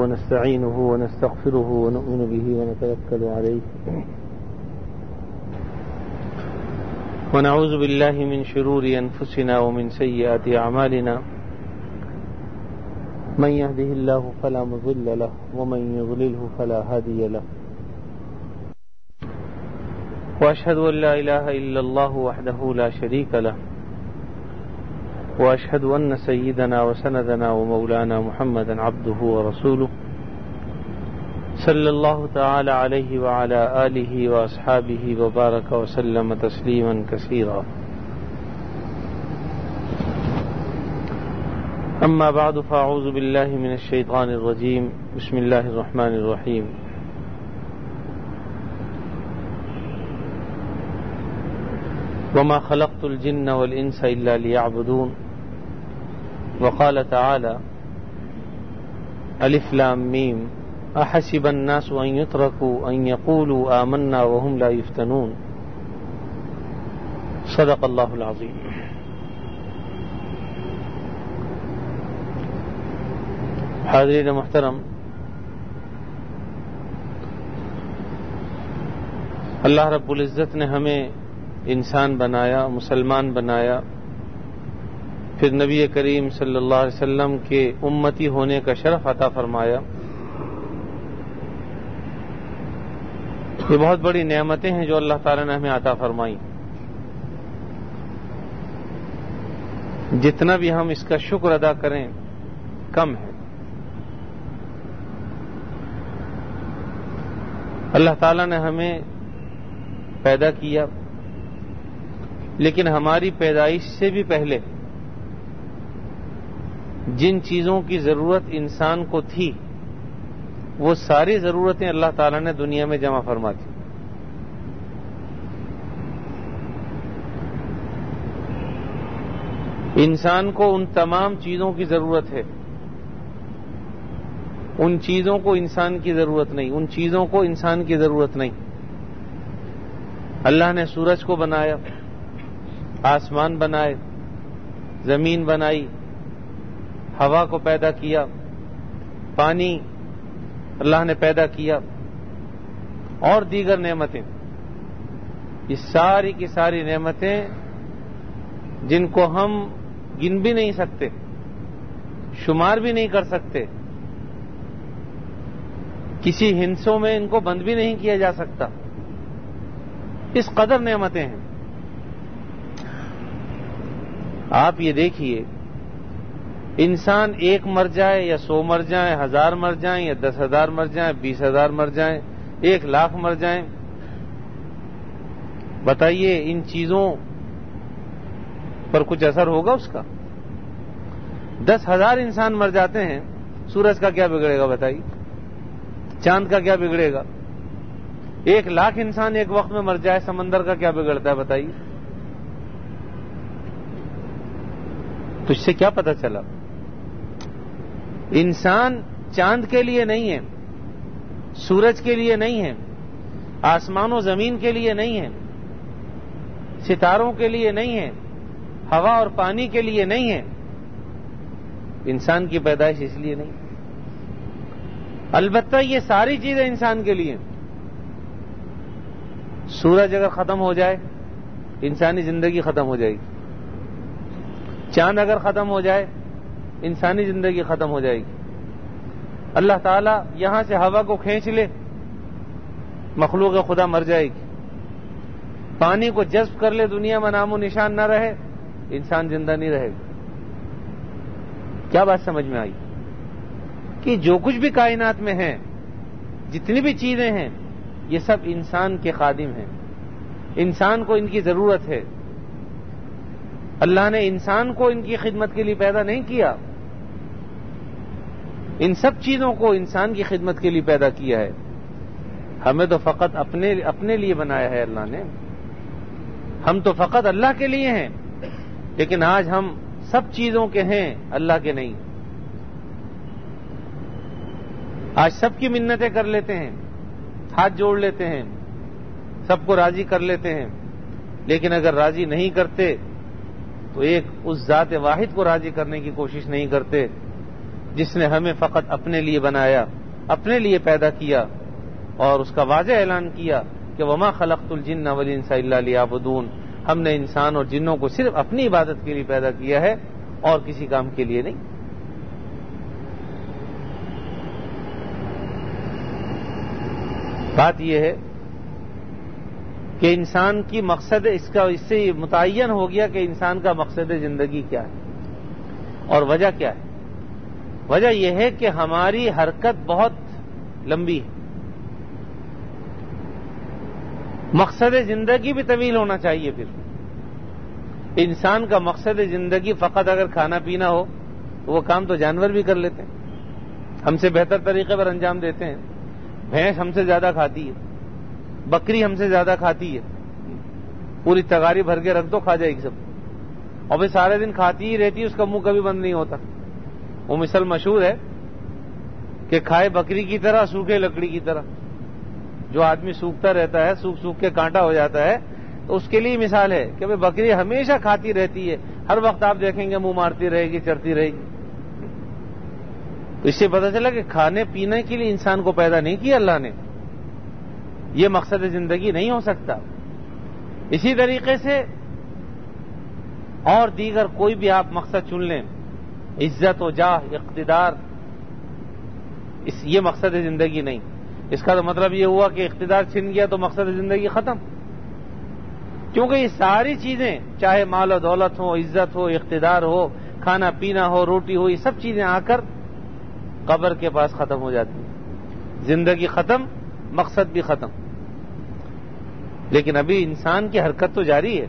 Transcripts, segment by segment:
ونستعينه ونستغفره ونؤمن به ونتوكل عليه ونعوذ بالله من شرور أنفسنا ومن سيئات أعمالنا من يهده الله فلا مضل له ومن يضلله فلا هادي له وأشهد أن لا إله إلا الله وحده لا شريك له وأشهد أن سيدنا وسندنا ومولانا محمدا عبده ورسوله صلى الله تعالى عليه وعلى آله وأصحابه وبارك وسلم تسليما كثيرا. أما بعد فأعوذ بالله من الشيطان الرجيم. بسم الله الرحمن الرحيم. وما خلقت الجن والإنس إلا ليعبدون. وقال تعالى ألف لام ميم أحسب الناس أن يتركوا أن يقولوا آمنا وهم لا يفتنون. صدق الله العظيم. حاضرین محترم، اللہ رب العزت نے ہمیں انسان بنایا، مسلمان بنایا، پھر نبی کریم صلی اللہ علیہ وسلم کے امتی ہونے کا شرف عطا فرمایا. یہ بہت بڑی نعمتیں ہیں جو اللہ تعالی نے ہمیں عطا فرمائی. جتنا بھی ہم اس کا شکر ادا کریں کم ہے. اللہ تعالی نے ہمیں پیدا کیا، لیکن ہماری پیدائش سے بھی پہلے جن چیزوں کی ضرورت انسان کو تھی وہ ساری ضرورتیں اللہ تعالیٰ نے دنیا میں جمع فرما دی. انسان کو ان تمام چیزوں کی ضرورت ہے. ان چیزوں کو انسان کی ضرورت نہیں، ان چیزوں کو انسان کی ضرورت نہیں. اللہ نے سورج کو بنایا، آسمان بنائے، زمین بنائی، ہوا کو پیدا کیا، پانی اللہ نے پیدا کیا، اور دیگر نعمتیں. یہ ساری کی ساری نعمتیں جن کو ہم گن بھی نہیں سکتے، شمار بھی نہیں کر سکتے، کسی ہندسوں میں ان کو بند بھی نہیں کیا جا سکتا، اس قدر نعمتیں ہیں. آپ یہ دیکھیے، انسان ایک مر جائے یا 100 مر جائیں، 1000 مر جائیں یا 10,000 مر جائیں، 20,000 مر جائیں، 1,00,000 مر جائیں، بتائیے ان چیزوں پر کچھ اثر ہوگا اس کا؟ 10,000 انسان مر جاتے ہیں، سورج کا کیا بگڑے گا بتائیے؟ چاند کا کیا بگڑے گا؟ 1,00,000 انسان ایک وقت میں مر جائے، سمندر کا کیا بگڑتا ہے بتائیے؟ تو اس سے کیا پتہ چلا؟ انسان چاند کے لیے نہیں ہے، سورج کے لیے نہیں ہے، آسمان و زمین کے لیے نہیں ہے، ستاروں کے لیے نہیں ہے، ہوا اور پانی کے لیے نہیں ہے. انسان کی پیدائش اس لیے نہیں. البتہ یہ ساری چیزیں انسان کے لیے. سورج اگر ختم ہو جائے انسانی زندگی ختم ہو جائے گی. چاند اگر ختم ہو جائے انسانی زندگی ختم ہو جائے گی. اللہ تعالیٰ یہاں سے ہوا کو کھینچ لے، مخلوق خدا مر جائے گی. پانی کو جذب کر لے، دنیا میں نام و نشان نہ رہے، انسان زندہ نہیں رہے گا. کیا بات سمجھ میں آئی؟ کہ جو کچھ بھی کائنات میں ہیں، جتنی بھی چیزیں ہیں، یہ سب انسان کے خادم ہیں. انسان کو ان کی ضرورت ہے. اللہ نے انسان کو ان کی خدمت کے لیے پیدا نہیں کیا، ان سب چیزوں کو انسان کی خدمت کے لیے پیدا کیا ہے. ہمیں تو فقط اپنے لیے بنایا ہے اللہ نے. ہم تو فقط اللہ کے لیے ہیں، لیکن آج ہم سب چیزوں کے ہیں، اللہ کے نہیں. آج سب کی منتیں کر لیتے ہیں، ہاتھ جوڑ لیتے ہیں، سب کو راضی کر لیتے ہیں، لیکن اگر راضی نہیں کرتے تو ایک اس ذات واحد کو راضی کرنے کی کوشش نہیں کرتے جس نے ہمیں فقط اپنے لیے بنایا اپنے لیے پیدا کیا اور اس کا واضح اعلان کیا کہ وما خلقت الجن والانس الا لیعبدون، ہم نے انسان اور جنوں کو صرف اپنی عبادت کے لیے پیدا کیا ہے اور کسی کام کے لیے نہیں۔ بات یہ ہے کہ انسان کی مقصد اس سے متعین ہو گیا کہ انسان کا مقصد زندگی کیا ہے اور وجہ کیا ہے۔ وجہ یہ ہے کہ ہماری حرکت بہت لمبی ہے، مقصد زندگی بھی طویل ہونا چاہیے۔ پھر انسان کا مقصد زندگی فقط اگر کھانا پینا ہو تو وہ کام تو جانور بھی کر لیتے ہیں، ہم سے بہتر طریقے پر انجام دیتے ہیں۔ بھینس ہم سے زیادہ کھاتی ہے، بکری ہم سے زیادہ کھاتی ہے، پوری تغاری بھر کے رکھ دو کھا جائے گی سب، اور پھر سارے دن کھاتی ہی رہتی ہے، اس کا منہ کبھی بند نہیں ہوتا۔ وہ مثل مشہور ہے کہ کھائے بکری کی طرح سوکھے لکڑی کی طرح، جو آدمی سوکھتا رہتا ہے، سوکھ سوکھ کے کانٹا ہو جاتا ہے، تو اس کے لیے مثال ہے کہ بکری ہمیشہ کھاتی رہتی ہے، ہر وقت آپ دیکھیں گے منہ مارتی رہے گی، چرتی رہے گی۔ تو اس سے پتہ چلا کہ کھانے پینے کے لیے انسان کو پیدا نہیں کیا اللہ نے، یہ مقصد زندگی نہیں ہو سکتا۔ اسی طریقے سے اور دیگر کوئی بھی آپ مقصد چن لیں، عزت و جاہ، اقتدار، یہ مقصد زندگی نہیں۔ اس کا تو مطلب یہ ہوا کہ اقتدار چھن گیا تو مقصد زندگی ختم، کیونکہ یہ ساری چیزیں چاہے مال و دولت ہو، عزت ہو، اقتدار ہو، کھانا پینا ہو، روٹی ہو، یہ سب چیزیں آ کر قبر کے پاس ختم ہو جاتی ہیں۔ زندگی ختم، مقصد بھی ختم، لیکن ابھی انسان کی حرکت تو جاری ہے،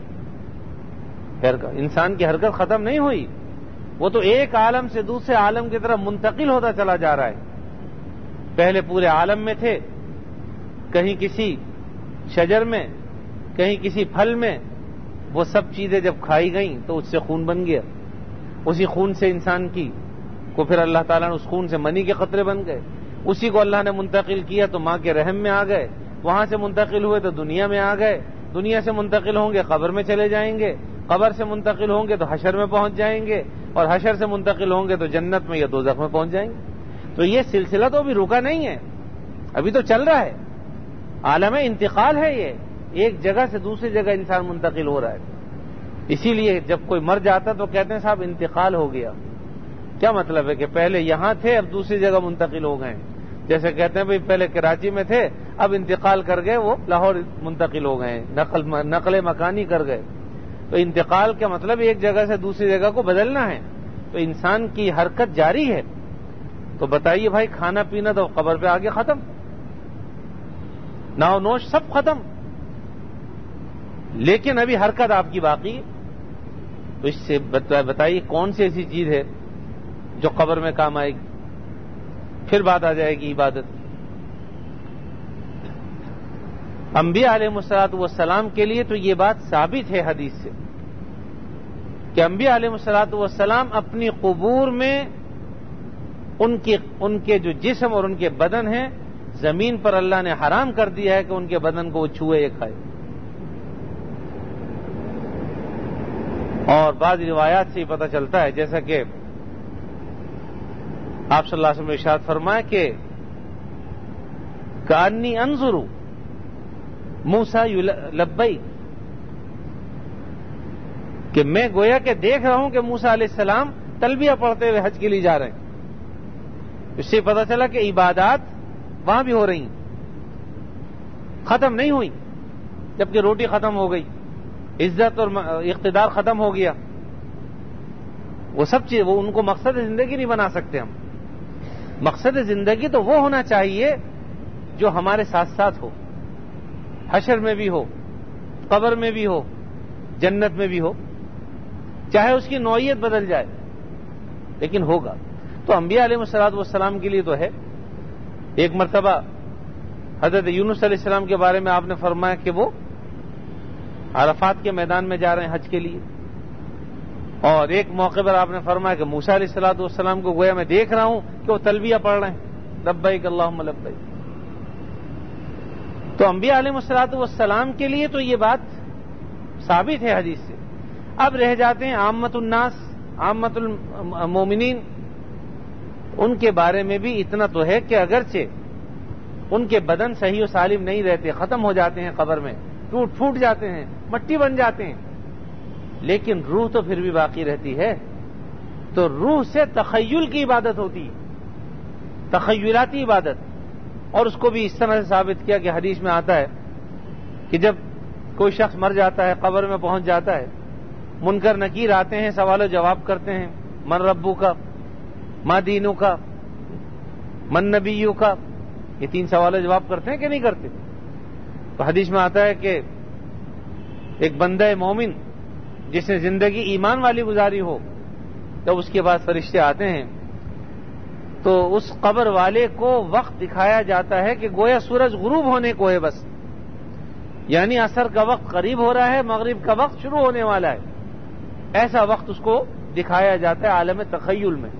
انسان کی حرکت ختم نہیں ہوئی، وہ تو ایک عالم سے دوسرے عالم کی طرف منتقل ہوتا چلا جا رہا ہے۔ پہلے پورے عالم میں تھے، کہیں کسی شجر میں، کہیں کسی پھل میں، وہ سب چیزیں جب کھائی گئیں تو اس سے خون بن گیا، اسی خون سے انسان کی کو پھر اللہ تعالیٰ نے اس خون سے منی کے قطرے بن گئے، اسی کو اللہ نے منتقل کیا تو ماں کے رحم میں آ گئے، وہاں سے منتقل ہوئے تو دنیا میں آ گئے، دنیا سے منتقل ہوں گے قبر میں چلے جائیں گے، قبر سے منتقل ہوں گے تو حشر میں پہنچ جائیں گے، اور حشر سے منتقل ہوں گے تو جنت میں یا دوزخ میں پہنچ جائیں گے۔ تو یہ سلسلہ تو ابھی رکا نہیں ہے، ابھی تو چل رہا ہے، عالم انتقال ہے، یہ ایک جگہ سے دوسری جگہ انسان منتقل ہو رہا ہے۔ اسی لیے جب کوئی مر جاتا تو کہتے ہیں صاحب انتقال ہو گیا۔ کیا مطلب ہے کہ پہلے یہاں تھے اب دوسری جگہ منتقل ہو گئے، جیسے کہتے ہیں بھئی پہلے کراچی میں تھے اب انتقال کر گئے، وہ لاہور منتقل ہو گئے، نقل مکانی کر گئے۔ تو انتقال کا مطلب ایک جگہ سے دوسری جگہ کو بدلنا ہے، تو انسان کی حرکت جاری ہے۔ تو بتائیے بھائی، کھانا پینا تو قبر پہ آگے ختم، ناو نوش سب ختم، لیکن ابھی حرکت آپ کی باقی ہے۔ تو اس سے بتائیے کون سی ایسی چیز ہے جو قبر میں کام آئے گی؟ پھر بات آ جائے گی عبادت۔ انبیاء علیہ الصلوۃ والسلام کے لیے تو یہ بات ثابت ہے حدیث سے کہ انبیاء علیہ الصلوۃ والسلام اپنی قبور میں ان کے جو جسم اور ان کے بدن ہیں، زمین پر اللہ نے حرام کر دیا ہے کہ ان کے بدن کو وہ چھوئے یا کھائے۔ اور بعض روایات سے یہ پتہ چلتا ہے، جیسا کہ آپ صلی اللہ علیہ وسلم نے ارشاد فرمایا کہ کانی انظر موسیٰ لبیک، کہ میں گویا کہ دیکھ رہا ہوں کہ موسیٰ علیہ السلام تلبیہ پڑھتے ہوئے حج کے لیے جا رہے ہیں۔ اس سے پتہ چلا کہ عبادات وہاں بھی ہو رہی ہیں، ختم نہیں ہوئی، جبکہ روٹی ختم ہو گئی، عزت اور اقتدار ختم ہو گیا، وہ سب چیز وہ ان کو مقصد زندگی نہیں بنا سکتے ہم۔ مقصد زندگی تو وہ ہونا چاہیے جو ہمارے ساتھ ساتھ ہو، حشر میں بھی ہو، قبر میں بھی ہو، جنت میں بھی ہو، چاہے اس کی نوعیت بدل جائے لیکن ہوگا۔ تو انبیاء علیہ الصلوۃ والسلام کے لیے تو ہے۔ ایک مرتبہ حضرت یونس علیہ السلام کے بارے میں آپ نے فرمایا کہ وہ عرفات کے میدان میں جا رہے ہیں حج کے لیے، اور ایک موقع پر آپ نے فرمایا کہ موسیٰ علیہ الصلوۃ والسلام کو گویا میں دیکھ رہا ہوں کہ وہ تلبیہ پڑھ رہے ہیں، لبیک اللہم لبیک۔ تو انبیاء علیہ الصلوۃ والسلام کے لیے تو یہ بات ثابت ہے حدیث سے۔ اب رہ جاتے ہیں عامت الناس، عامت المومنین، ان کے بارے میں بھی اتنا تو ہے کہ اگرچہ ان کے بدن صحیح و سالم نہیں رہتے، ختم ہو جاتے ہیں قبر میں، ٹوٹ پھوٹ جاتے ہیں، مٹی بن جاتے ہیں، لیکن روح تو پھر بھی باقی رہتی ہے. تو روح سے تخیل کی عبادت ہوتی ہے، تخیلاتی عبادت. اور اس کو بھی اس طرح سے ثابت کیا کہ حدیث میں آتا ہے کہ جب کوئی شخص مر جاتا ہے، قبر میں پہنچ جاتا ہے، منکر نکیر آتے ہیں، سوال و جواب کرتے ہیں، من ربو کا، ما دینو کا، من نبیو کا، یہ 3 سوال و جواب کرتے ہیں کہ نہیں کرتے؟ تو حدیث میں آتا ہے کہ ایک بندہ مومن جس نے زندگی ایمان والی گزاری ہو، جب اس کے بعد فرشتے آتے ہیں تو اس قبر والے کو وقت دکھایا جاتا ہے کہ گویا سورج غروب ہونے کو ہے، بس یعنی عصر کا وقت قریب ہو رہا ہے، مغرب کا وقت شروع ہونے والا ہے. ایسا وقت اس کو دکھایا جاتا ہے عالم تخیل میں.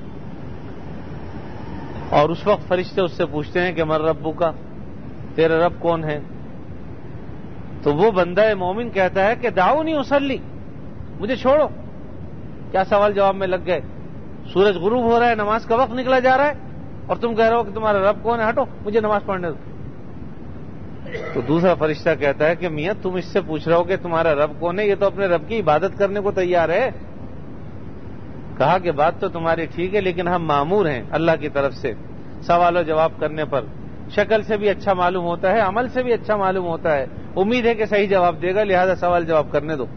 اور اس وقت فرشتے اس سے پوچھتے ہیں کہ من ربو کا، تیرا رب کون ہے؟ تو وہ بندہ مومن کہتا ہے کہ دعونی اصلی، مجھے چھوڑو. کیا سوال جواب میں لگ گئے؟ سورج غروب ہو رہا ہے، نماز کا وقت نکلا جا رہا ہے، اور تم کہہ رہے ہو کہ تمہارا رب کون ہے؟ ہٹو، مجھے نماز پڑھنے دو. تو دوسرا فرشتہ کہتا ہے کہ میاں تم اس سے پوچھ رہے ہو کہ تمہارا رب کون ہے، یہ تو اپنے رب کی عبادت کرنے کو تیار ہے. کہا کہ بات تو تمہاری ٹھیک ہے، لیکن ہم مامور ہیں اللہ کی طرف سے سوال و جواب کرنے پر. شکل سے بھی اچھا معلوم ہوتا ہے، عمل سے بھی اچھا معلوم ہوتا ہے، امید ہے کہ صحیح جواب دے گا، لہذا سوال جواب کرنے دو.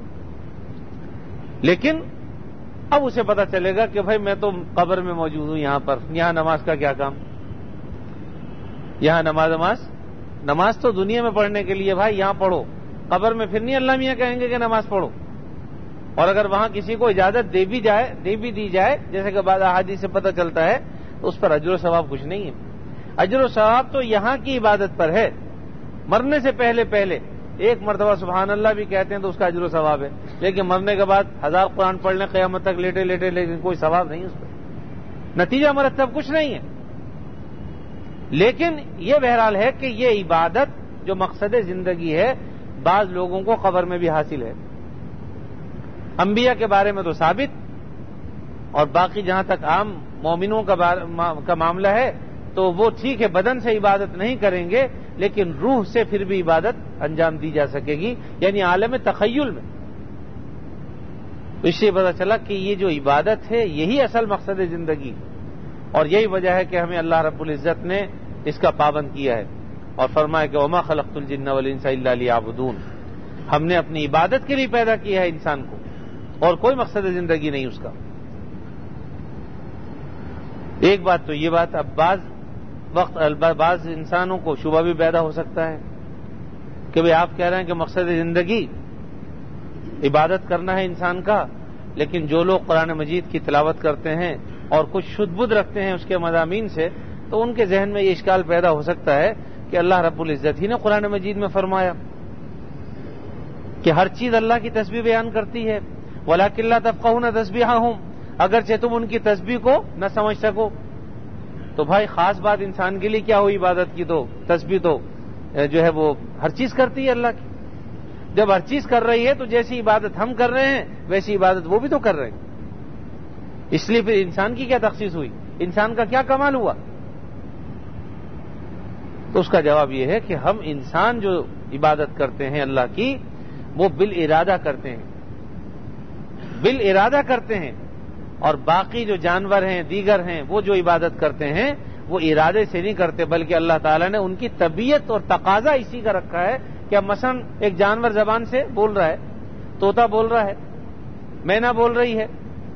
لیکن اب اسے پتا چلے گا کہ بھائی میں تو قبر میں موجود ہوں، یہاں نماز کا کیا کام؟ یہاں نماز تو دنیا میں پڑھنے کے لیے بھائی، یہاں پڑھو. قبر میں پھر نہیں اللہ میاں کہیں گے کہ نماز پڑھو. اور اگر وہاں کسی کو اجازت دے بھی دی جائے، جیسے کہ بعض احادیث سے پتہ چلتا ہے، تو اس پر اجر و ثواب کچھ نہیں ہے. اجر و ثواب تو یہاں کی عبادت پر ہے. مرنے سے پہلے ایک مرتبہ سبحان اللہ بھی کہتے ہیں تو اس کا اجر و ثواب ہے، لیکن مرنے کے بعد 1000 قرآن پڑھ لیں قیامت تک لیٹے لیکن کوئی ثواب نہیں اس پر، نتیجہ مرتب کچھ نہیں ہے. لیکن یہ بہرحال ہے کہ یہ عبادت جو مقصد زندگی ہے، بعض لوگوں کو قبر میں بھی حاصل ہے. انبیاء کے بارے میں تو ثابت، اور باقی جہاں تک عام مومنوں کا معاملہ ہے تو وہ ٹھیک ہے، بدن سے عبادت نہیں کریں گے، لیکن روح سے پھر بھی عبادت انجام دی جا سکے گی، یعنی عالم تخیل میں. اس سے پتا چلا کہ یہ جو عبادت ہے یہی اصل مقصد زندگی، اور یہی وجہ ہے کہ ہمیں اللہ رب العزت نے اس کا پابند کیا ہے، اور فرمایا کہ وما خلقت الجن والانس الا لیعبدون. ہم نے اپنی عبادت کے لیے پیدا کیا ہے انسان کو، اور کوئی مقصد زندگی نہیں اس کا. ایک بات تو یہ بات، اب بعض انسانوں کو شبہ بھی پیدا ہو سکتا ہے کہ بھئی آپ کہہ رہے ہیں کہ مقصد زندگی عبادت کرنا ہے انسان کا، لیکن جو لوگ قرآن مجید کی تلاوت کرتے ہیں اور کچھ شدھ بدھ رکھتے ہیں اس کے مضامین سے، تو ان کے ذہن میں یہ اشکال پیدا ہو سکتا ہے کہ اللہ رب العزت ہی نے قرآن مجید میں فرمایا کہ ہر چیز اللہ کی تسبیح بیان کرتی ہے، وَلَٰكِن لَّا تَفْقَهُونَ تَسْبِيحَهُمْ، اگرچہ تم ان کی تسبیح کو نہ سمجھ سکو. تو بھائی خاص بات انسان کے لیے کیا ہوئی عبادت کی؟ تو تسبیح تو جو ہے وہ ہر چیز کرتی ہے اللہ کی. جب ہر چیز کر رہی ہے تو جیسی عبادت ہم کر رہے ہیں ویسی عبادت وہ بھی تو کر رہے ہیں. اس لیے پھر انسان کی کیا تخصیص ہوئی؟ انسان کا کیا کمال ہوا؟ تو اس کا جواب یہ ہے کہ ہم انسان جو عبادت کرتے ہیں اللہ کی، وہ بالارادہ کرتے ہیں، اور باقی جو جانور ہیں دیگر ہیں وہ جو عبادت کرتے ہیں وہ ارادے سے نہیں کرتے، بلکہ اللہ تعالیٰ نے ان کی طبیعت اور تقاضا اسی کا رکھا ہے کہ اب مثلا ایک جانور زبان سے بول رہا ہے، طوطا بول رہا ہے، مینا بول رہی ہے،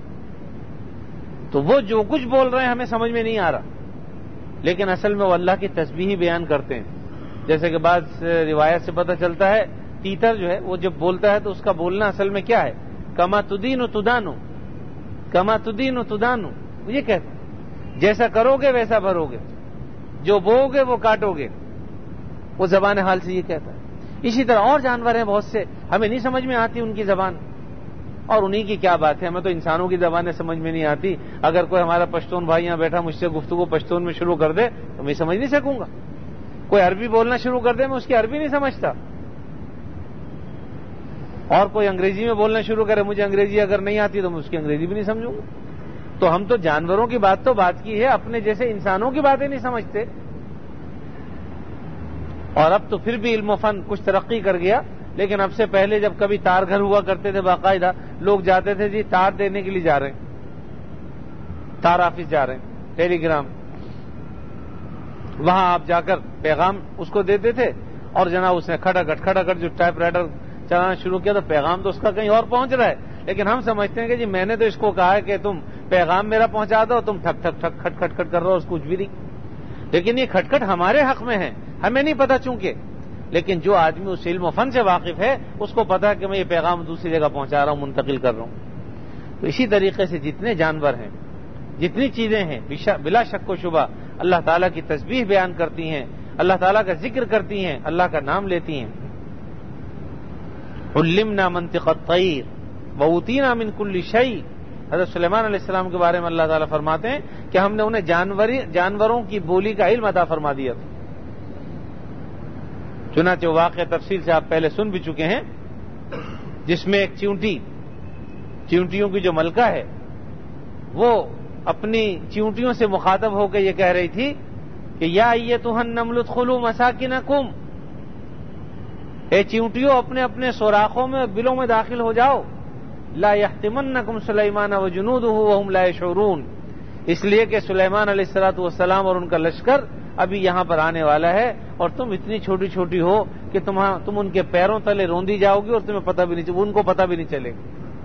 تو وہ جو کچھ بول رہے ہیں ہمیں سمجھ میں نہیں آ رہا، لیکن اصل میں وہ اللہ کی تسبیح ہی بیان کرتے ہیں. جیسے کہ بعض روایت سے پتہ چلتا ہے تیتر جو ہے وہ جب بولتا ہے تو اس کا بولنا اصل میں کیا ہے؟ کما تدین تدانو، کما تدین تدانو، یہ کہتے ہیں جیسا کرو گے ویسا بھرو گے، جو بو گے وہ کاٹو گے، وہ زبان حال سے یہ کہتا ہے. اسی طرح اور جانور ہیں بہت سے، ہمیں نہیں سمجھ میں آتی ان کی زبان، اور انہی کی کیا بات ہے، ہمیں تو انسانوں کی زبانیں سمجھ میں نہیں آتی. اگر کوئی ہمارا پشتون بھائی یہاں بیٹھا مجھ سے گفتگو پشتون میں شروع کر دے تو میں سمجھ نہیں سکوں گا. کوئی عربی بولنا شروع کر دے میں اس کی عربی نہیں سمجھتا، اور کوئی انگریزی میں بولنا شروع کرے، مجھے انگریزی اگر نہیں آتی تو میں اس کی انگریزی بھی نہیں سمجھوں گا. تو ہم تو جانوروں کی بات کی ہے، اپنے جیسے انسانوں کی باتیں نہیں سمجھتے. اور اب تو پھر بھی علم و فن کچھ ترقی کر گیا، لیکن اب سے پہلے جب کبھی تار گھر ہوا کرتے تھے باقاعدہ لوگ جاتے تھے جی تار دینے کے لیے جا رہے ہیں، تار آفس جا رہے ہیں، ٹیلی گرام، وہاں آپ جا کر پیغام اس کو دیتے تھے اور جناب اس نے کھٹا جو ٹائپ رائٹر چلانا شروع کیا تو پیغام تو اس کا کہیں اور پہنچ رہا ہے. لیکن ہم سمجھتے ہیں کہ جی میں نے تو اس کو کہا ہے کہ تم پیغام میرا پہنچا دو، تم ٹھک ٹھک ٹھک کھٹ کھٹ کھٹ کر رہے ہو، اس کچھ بھی نہیں. لیکن یہ کھٹ کھٹ ہمارے حق میں ہے، ہمیں نہیں پتا چونکہ. لیکن جو آدمی اس علم و فن سے واقف ہے اس کو پتا ہے کہ میں یہ پیغام دوسری جگہ پہنچا رہا ہوں، منتقل کر رہا ہوں. تو اسی طریقے سے جتنے جانور ہیں، جتنی چیزیں ہیں، بلا شک و شبہ اللہ تعالیٰ کی تسبیح بیان کرتی ہیں، اللہ تعالیٰ کا ذکر کرتی ہیں، اللہ کا نام لیتی ہیں. علمنا منطق الطیر وأوتینا من کل شیء. حضرت سلیمان علیہ السلام کے بارے میں اللہ تعالیٰ فرماتے ہیں کہ ہم نے انہیں جانوروں کی بولی کا علم عطا فرما دیا تھا. چنانچہ واقعہ تفصیل سے آپ پہلے سن بھی چکے ہیں، جس میں ایک چیونٹیوں کی جو ملکہ ہے وہ اپنی چیونٹیوں سے مخاطب ہو کے یہ کہہ رہی تھی کہ یا ایتھا النمل ادخلوا مساکنکم، اے چیونٹیوں اپنے اپنے سوراخوں میں بلوں میں داخل ہو جاؤ. لا یحطمنکم سلیمان وجنودہ وہم لا یشعرون، اس لیے کہ سلیمان علیہ الصلوۃ والسلام اور ان کا لشکر ابھی یہاں پر آنے والا ہے اور تم اتنی چھوٹی چھوٹی ہو کہ تم ان کے پیروں تلے روندی جاؤ گی اور تمہیں پتہ بھی نہیں، ان کو پتہ بھی نہیں چلے گا.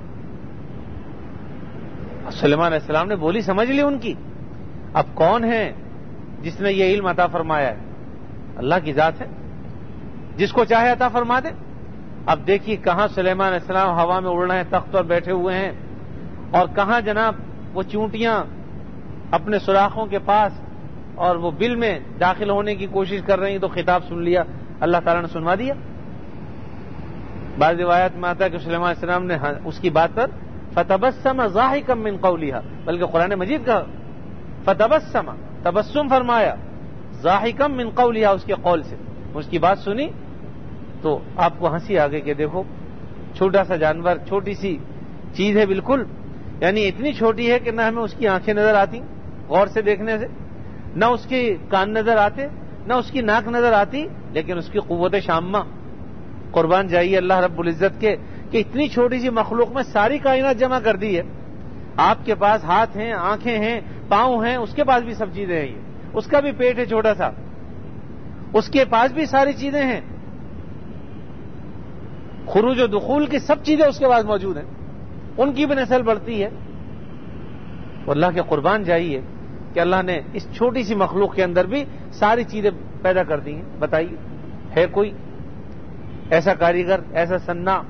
سلیمان علیہ السلام نے بولی سمجھ لی ان کی. اب کون ہے جس نے یہ علم عطا فرمایا ہے؟ اللہ کی ذات ہے، جس کو چاہے عطا فرما دے. اب دیکھیے کہاں سلیمان علیہ السلام ہوا میں اڑ رہے ہیں، تخت پر بیٹھے ہوئے ہیں، اور کہاں جناب وہ چونٹیاں اپنے سوراخوں کے پاس اور وہ بل میں داخل ہونے کی کوشش کر رہی ہیں. تو خطاب سن لیا، اللہ تعالیٰ نے سنوا دیا. بعض روایات میں آتا ہے کہ سلیمان علیہ السلام نے اس کی بات پر فتبسم ضاحکا من قولها، بلکہ قرآن مجید کا فتبسم، تبسم فرمایا، ضاحکا من قولها، اس کے قول سے اس کی بات سنی تو آپ کو ہنسی آ گئی کہ دیکھو چھوٹا سا جانور، چھوٹی سی چیز ہے بالکل، یعنی اتنی چھوٹی ہے کہ نہ ہمیں اس کی آنکھیں نظر آتی غور سے دیکھنے سے، نہ اس کے کان نظر آتے، نہ اس کی ناک نظر آتی، لیکن اس کی قوت شامہ قربان جائیے اللہ رب العزت کے کہ اتنی چھوٹی سی مخلوق میں ساری کائنات جمع کر دی ہے. آپ کے پاس ہاتھ ہیں، آنکھیں ہیں، پاؤں ہیں، اس کے پاس بھی سب چیزیں ہیں، اس کا بھی پیٹ ہے چھوٹا سا، اس کے پاس بھی ساری چیزیں ہیں، خروج و دخول کی سب چیزیں اس کے پاس موجود ہیں، ان کی بھی نسل بڑھتی ہے. اللہ کے قربان جائیے کہ اللہ نے اس چھوٹی سی مخلوق کے اندر بھی ساری چیزیں پیدا کر دی ہیں. بتائیے ہے کوئی ایسا کاریگر، ایسا صناع؟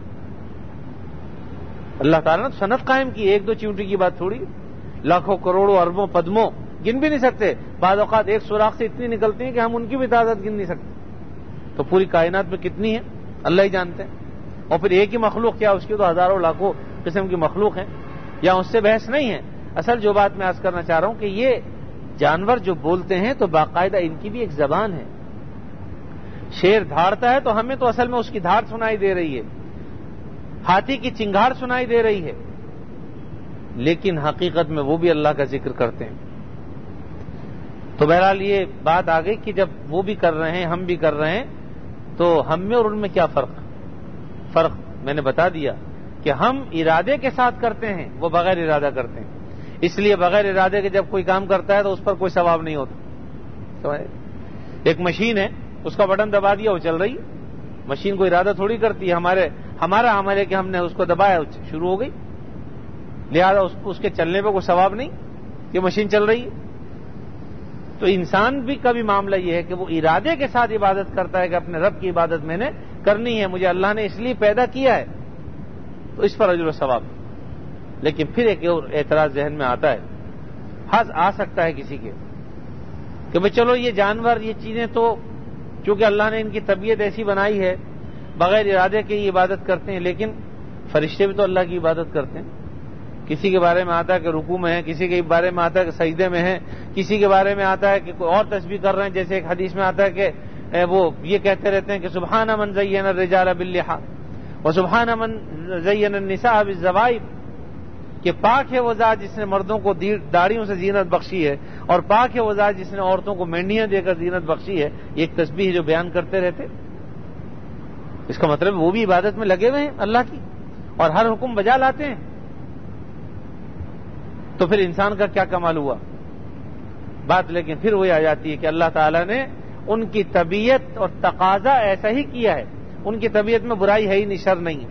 اللہ تعالیٰ نے صنعت قائم کی، ایک دو چیونٹی کی بات تھوڑی، لاکھوں کروڑوں اربوں پدموں گن بھی نہیں سکتے. بعض اوقات ایک سوراخ سے اتنی نکلتی ہیں کہ ہم ان کی بھی تعداد گن نہیں سکتے. تو پوری کائنات میں کتنی ہے اللہ ہی جانتے ہیں. اور پھر ایک ہی مخلوق کیا، اس کی تو ہزاروں لاکھوں قسم کی مخلوق ہیں. یا اس سے بحث نہیں ہے. اصل جو بات میں عرض کرنا چاہ رہا ہوں کہ یہ جانور جو بولتے ہیں تو باقاعدہ ان کی بھی ایک زبان ہے. شیر دھاڑتا ہے تو ہمیں تو اصل میں اس کی دھاڑ سنائی دے رہی ہے، ہاتھی کی چنگھاڑ سنائی دے رہی ہے، لیکن حقیقت میں وہ بھی اللہ کا ذکر کرتے ہیں. تو بہرحال یہ بات آ گئی کہ جب وہ بھی کر رہے ہیں ہم بھی کر رہے ہیں تو ہم میں اور ان میں کیا فرق میں نے بتا دیا کہ ہم ارادے کے ساتھ کرتے ہیں، وہ بغیر ارادہ کرتے ہیں. اس لیے بغیر ارادے کے جب کوئی کام کرتا ہے تو اس پر کوئی ثواب نہیں ہوتا. ایک مشین ہے، اس کا بٹن دبا دیا وہ چل رہی ہے. مشین کو ارادہ تھوڑی کرتی ہے، ہمارا عمل ہے کہ ہم نے اس کو دبایا شروع ہو گئی، لہذا اس کے چلنے پہ کوئی ثواب نہیں کہ مشین چل رہی ہے. تو انسان بھی کا بھی معاملہ یہ ہے کہ وہ ارادے کے ساتھ عبادت کرتا ہے کہ اپنے رب کی عبادت میں نے کرنی ہے، مجھے اللہ نے اس لیے پیدا کیا ہے، تو اس پر اجر و ثواب. لیکن پھر ایک اور اعتراض ذہن میں آتا ہے، حظ آ سکتا ہے کسی کے کہ بھئی چلو یہ جانور، یہ چیزیں تو چونکہ اللہ نے ان کی طبیعت ایسی بنائی ہے بغیر ارادے کے یہ عبادت کرتے ہیں، لیکن فرشتے بھی تو اللہ کی عبادت کرتے ہیں. کسی کے بارے میں آتا ہے کہ رکوع میں ہے، کسی کے بارے میں آتا ہے کہ سجدے میں ہے، کسی کے بارے میں آتا ہے کہ کوئی اور تسبیح کر رہے ہیں. جیسے ایک حدیث میں آتا ہے کہ وہ یہ کہتے رہتے ہیں کہ سبحان من زین الرجال باللحى وسبحان من زین النساء بالزوائب، کہ پاک ہے وہ ذات جس نے مردوں کو داڑھیوں سے زینت بخشی ہے، اور پاک ہے وہ ذات جس نے عورتوں کو مینڈیاں دے کر زینت بخشی ہے، یہ ایک تسبیح ہے جو بیان کرتے رہتے. اس کا مطلب وہ بھی عبادت میں لگے ہوئے ہیں اللہ کی اور ہر حکم بجا لاتے ہیں. تو پھر انسان کا کیا کمال ہوا بات. لیکن پھر وہی آ جاتی ہے کہ اللہ تعالیٰ نے ان کی طبیعت اور تقاضا ایسا ہی کیا ہے. ان کی طبیعت میں برائی ہے ہی نہیں، شر نہیں ہے.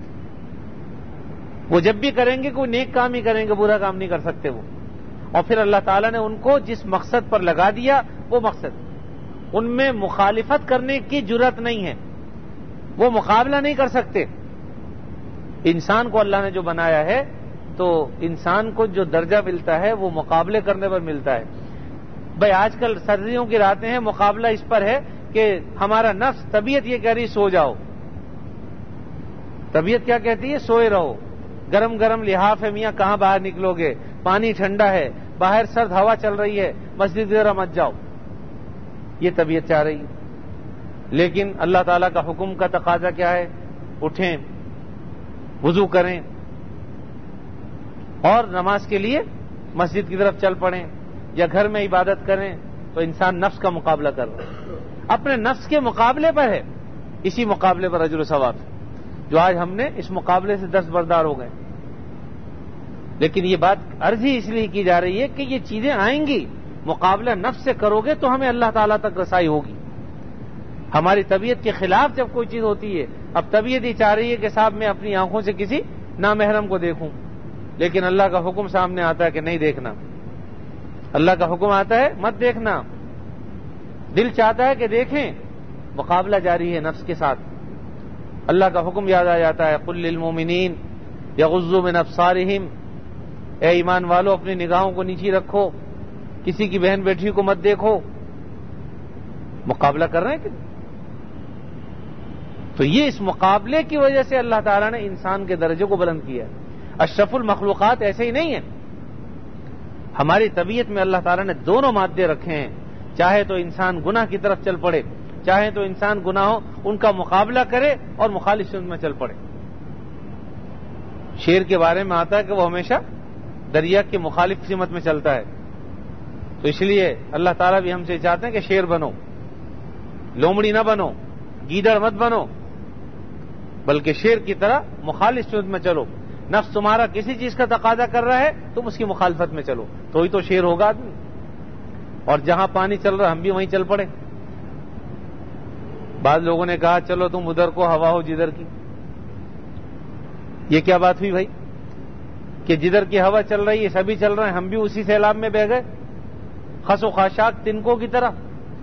وہ جب بھی کریں گے کوئی نیک کام ہی کریں گے، برا کام نہیں کر سکتے وہ. اور پھر اللہ تعالیٰ نے ان کو جس مقصد پر لگا دیا وہ مقصد، ان میں مخالفت کرنے کی جرات نہیں ہے، وہ مقابلہ نہیں کر سکتے. انسان کو اللہ نے جو بنایا ہے تو انسان کو جو درجہ ملتا ہے وہ مقابلے کرنے پر ملتا ہے. بھائی آج کل سردیوں کی راتیں ہیں، مقابلہ اس پر ہے کہ ہمارا نفس طبیعت یہ کہہ رہی سو جاؤ، طبیعت کیا کہتی ہے سوئے رہو، گرم گرم لحاف ہے میاں کہاں باہر نکلو گے، پانی ٹھنڈا ہے، باہر سرد ہوا چل رہی ہے، مسجد ذرا مت جاؤ، یہ طبیعت چاہ رہی ہے. لیکن اللہ تعالیٰ کا حکم کا تقاضا کیا ہے؟ اٹھیں، وضو کریں اور نماز کے لیے مسجد کی طرف چل پڑیں یا گھر میں عبادت کریں. تو انسان نفس کا مقابلہ کر رہا ہے، اپنے نفس کے مقابلے پر ہے. اسی مقابلے پر اجر و ثواب ہے جو آج ہم نے اس مقابلے سے دستبردار ہو گئے. لیکن یہ بات عرض ہی اس لیے کی جا رہی ہے کہ یہ چیزیں آئیں گی. مقابلہ نفس سے کرو گے تو ہمیں اللہ تعالیٰ تک رسائی ہوگی. ہماری طبیعت کے خلاف جب کوئی چیز ہوتی ہے، اب طبیعت ہی چاہ رہی ہے کہ صاحب میں اپنی آنکھوں سے کسی نامحرم کو دیکھوں، لیکن اللہ کا حکم سامنے آتا ہے کہ نہیں دیکھنا. اللہ کا حکم آتا ہے مت دیکھنا، دل چاہتا ہے کہ دیکھیں، مقابلہ جاری ہے نفس کے ساتھ. اللہ کا حکم یاد آ جاتا ہے قل للمؤمنین یغضوا من ابصارہم، اے ایمان والو اپنی نگاہوں کو نیچی رکھو، کسی کی بہن بیٹی کو مت دیکھو. مقابلہ کر رہے ہیں کہ تو یہ اس مقابلے کی وجہ سے اللہ تعالیٰ نے انسان کے درجے کو بلند کیا. اشرف المخلوقات ایسے ہی نہیں ہیں. ہماری طبیعت میں اللہ تعالیٰ نے دونوں مادے رکھے ہیں، چاہے تو انسان گناہ کی طرف چل پڑے، چاہے تو انسان گناہوں ان کا مقابلہ کرے اور مخالف سمت میں چل پڑے. شیر کے بارے میں آتا ہے کہ وہ ہمیشہ دریا کی مخالف سمت میں چلتا ہے. تو اس لیے اللہ تعالیٰ بھی ہم سے چاہتے ہیں کہ شیر بنو، لومڑی نہ بنو، گیدڑ مت بنو، بلکہ شیر کی طرح مخالف سمت میں چلو. نفس تمہارا کسی چیز کا تقاضا کر رہا ہے تم اس کی مخالفت میں چلو، تو ہی تو شیر ہوگا آدمی. اور جہاں پانی چل رہا ہم بھی وہیں چل پڑے. بعض لوگوں نے کہا چلو تم ادھر کو ہوا ہو جدھر کی. یہ کیا بات ہوئی بھائی کہ جدھر کی ہوا چل رہی ہے سبھی چل رہے ہیں، ہم بھی اسی سیلاب میں بہ گئے خس و خاشاک تنکوں کی طرح.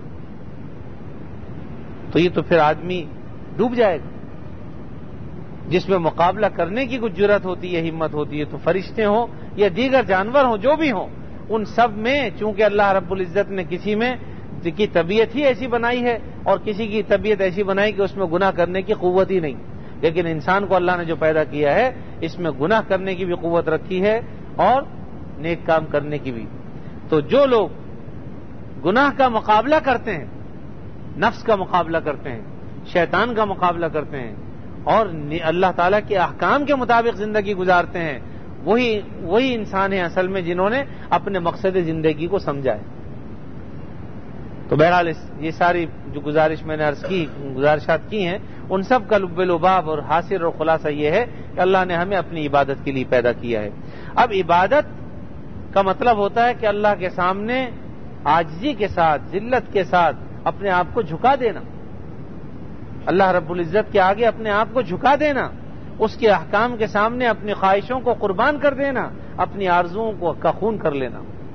تو یہ تو پھر آدمی ڈوب جائے گا. جس میں مقابلہ کرنے کی کچھ جرات ہوتی ہے، ہمت ہوتی ہے، تو فرشتے ہوں یا دیگر جانور ہوں جو بھی ہوں، ان سب میں چونکہ اللہ رب العزت نے کسی میں کی طبیعت ہی ایسی بنائی ہے اور کسی کی طبیعت ایسی بنائی کہ اس میں گناہ کرنے کی قوت ہی نہیں. لیکن انسان کو اللہ نے جو پیدا کیا ہے اس میں گناہ کرنے کی بھی قوت رکھی ہے اور نیک کام کرنے کی بھی. تو جو لوگ گناہ کا مقابلہ کرتے ہیں، نفس کا مقابلہ کرتے ہیں، شیطان کا مقابلہ کرتے ہیں اور اللہ تعالیٰ کے احکام کے مطابق زندگی گزارتے ہیں، وہی انسان ہیں اصل میں جنہوں نے اپنے مقصد زندگی کو سمجھا ہے. تو بہرحال یہ ساری جو گزارش میں نے عرض کی، گزارشات کی ہیں، ان سب کا لب لباب اور حاصل اور خلاصہ یہ ہے کہ اللہ نے ہمیں اپنی عبادت کے لیے پیدا کیا ہے. اب عبادت کا مطلب ہوتا ہے کہ اللہ کے سامنے عاجزی کے ساتھ، ذلت کے ساتھ اپنے آپ کو جھکا دینا، اللہ رب العزت کے آگے اپنے آپ کو جھکا دینا، اس کے احکام کے سامنے اپنی خواہشوں کو قربان کر دینا، اپنی آرزوؤں کو کا خون کر لینا.